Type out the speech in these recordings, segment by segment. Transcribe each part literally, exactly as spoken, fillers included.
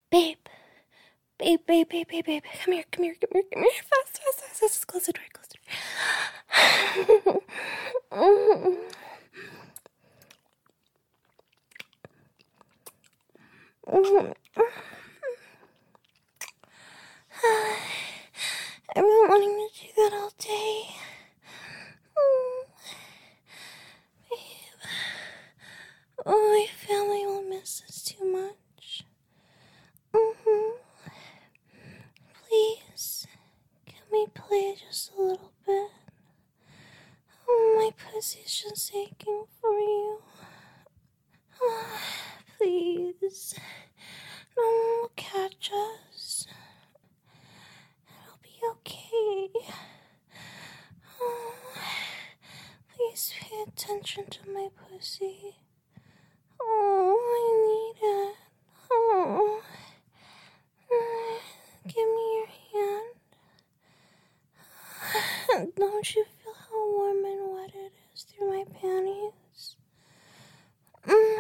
Babe. Babe, babe, babe, babe, babe. Come here, come here, come here, come here. Fast, fast, fast, fast. Close the door, close the door. I've been wanting to do that all day. Babe. Oh, my family will miss us too much. Mm-hmm. Please, can we play just a little bit? Oh, my pussy's just aching for you. Oh, please. No one will catch us. It'll be okay. Oh, please pay attention to my pussy. Oh, I need it. Oh. Give me your hand. Don't you feel how warm and wet it is through my panties? Mm.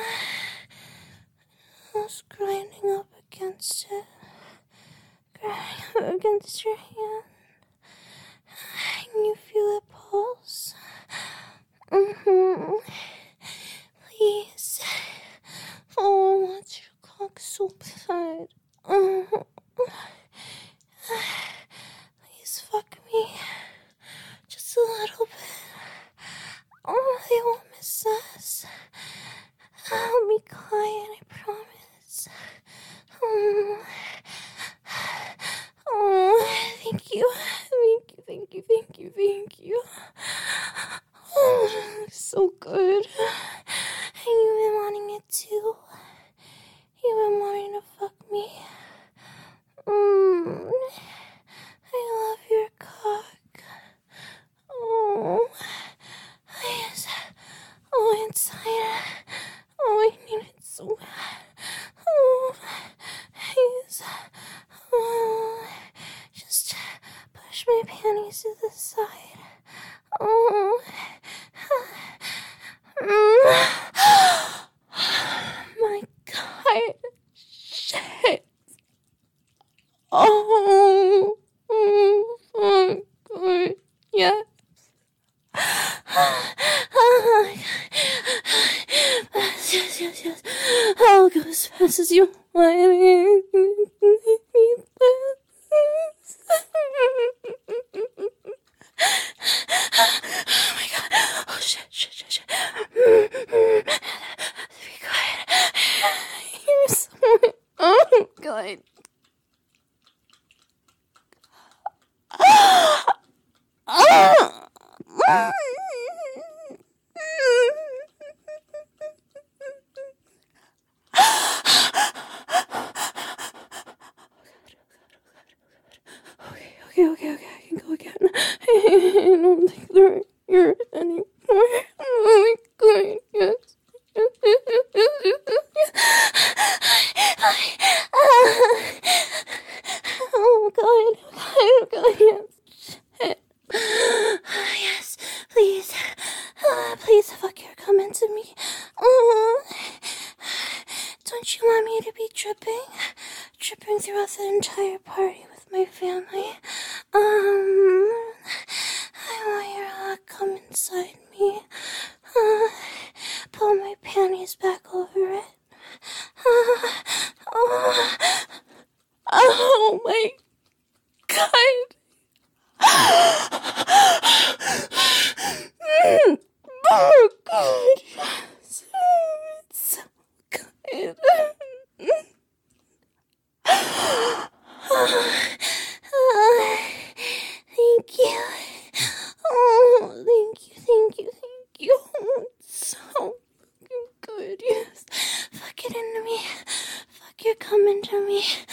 I was grinding up against it. Grinding up against your hand. Can you feel it pulse? Mm-hmm. Please. Oh, I want your cock so bad. Mm-hmm. Please fuck me. Just a little bit. Oh, they won't miss us. I'll be quiet, I promise. Oh, oh thank you. Thank you, thank you, thank you, thank you. Oh, so good. And you've been wanting it too. You've been wanting to fuck me. Mm, I love your cock. Oh, yes. Oh, inside. Oh, I need it so bad. Oh, yes. Oh, just push my panties to the side. Oh, mm. My God. Shit. Oh, oh, oh, God, yes. Oh, yes, yes, yes, yes. I'll go as fast as you want. Oh my God. Oh shit, shit, shit, shit. Be quiet. Here's someone. Oh God. Okay, okay, okay, I can go again. I don't think they're here anymore. Oh my God, yes. Yes, yes, yes, yes, yes, yes. Oh God, oh God, oh God, yes. Shit. Yes, please. Uh, please fuck your come into me. Oh. Don't you want me to be dripping? Dripping throughout the entire party with my family. Um, I want your hot come inside me. Uh, pull my panties back over it. Uh, oh, oh my God. Mm, oh God. Yes. It's so good. Oh, thank you. Oh, thank you, thank you, thank you. It's so fucking good, yes. Fuck it into me. Fuck your come into me.